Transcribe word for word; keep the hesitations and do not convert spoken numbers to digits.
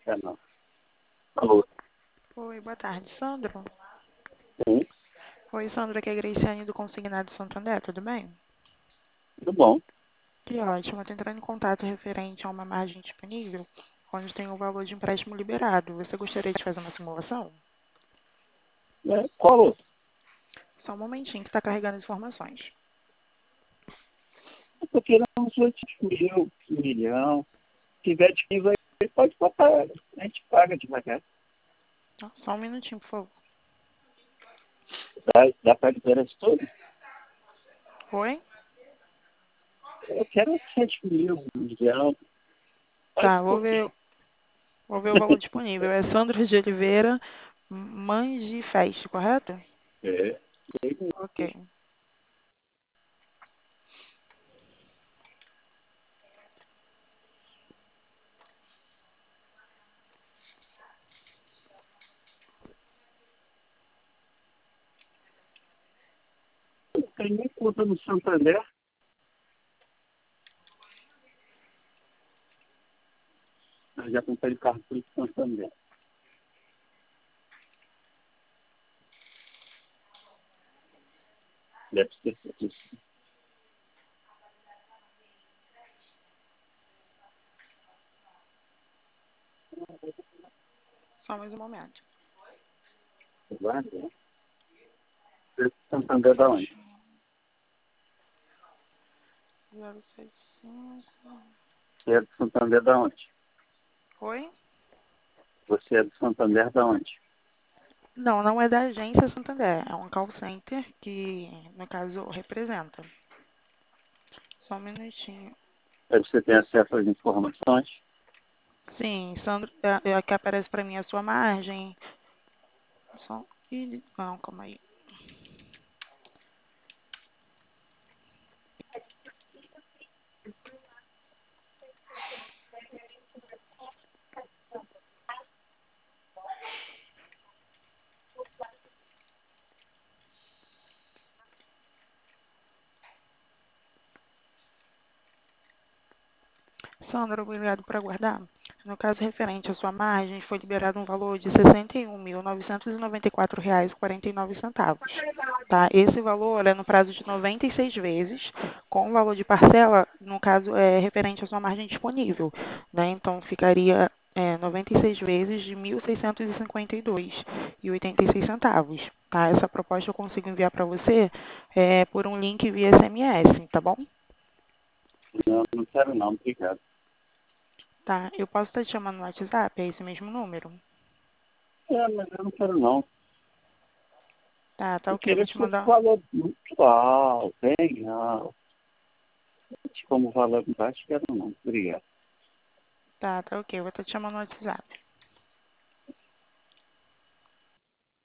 É, não. Alô? Oi, boa tarde, Sandro. Sim, Oi, Sandro, aqui é a Graciane do Consignado Santander, tudo bem? tudo bom. Que ótimo, eu tô entrando em contato referente a uma margem disponível, onde tem o valor de empréstimo liberado. Você gostaria de fazer uma simulação? É, qual? Só um momentinho que está carregando as informações. Eu tô querendo uns oito mil, um milhão. Se tiver disponível aí, pode botar. A gente paga devagar. Tá? Só um minutinho, por favor. Dá, dá para liberar isso tudo? Oi? Eu quero sete mil, um milhão. Faz Tá, um vou ver, pouquinho. vou ver o valor disponível. É Sandro de Oliveira Mangifest, correto? É. Ok. Eu tenho nem conta no Santander. Eu já comprei carro por Santander. Deve ser isso. Só mais um momento. Guarda. Santander da onde? zero sete cinco. Você é do Santander da onde? Oi? Você é do Santander da onde? Não, não é da agência Santander. É um call center que, no caso, representa. Só um minutinho. Aí você tem acesso às informações. Sim, Sandro, é, é aqui aparece para mim a sua margem. Só, ih, não, calma aí. Sandra, obrigado por aguardar. No caso referente à sua margem, foi liberado um valor de sessenta e um mil novecentos e noventa e quatro reais e quarenta e nove centavos. Tá? Esse valor é no prazo de noventa e seis vezes, com o valor de parcela, no caso, é referente à sua margem disponível. Né? Então, ficaria é, noventa e seis vezes de mil seiscentos e cinquenta e dois reais e oitenta e seis centavos. Tá? Essa proposta eu consigo enviar para você é, por um link via S M S, tá bom? Não, não quero não, obrigado. Tá, eu posso estar te chamando no WhatsApp, é esse mesmo número? É, mas eu não quero não. Tá, tá Eu ok, eu vou queria te que fosse mandar. valor muito alto, bem alto. Como valor baixo, quero não. Obrigado. Tá, tá ok, eu vou estar te chamando no WhatsApp.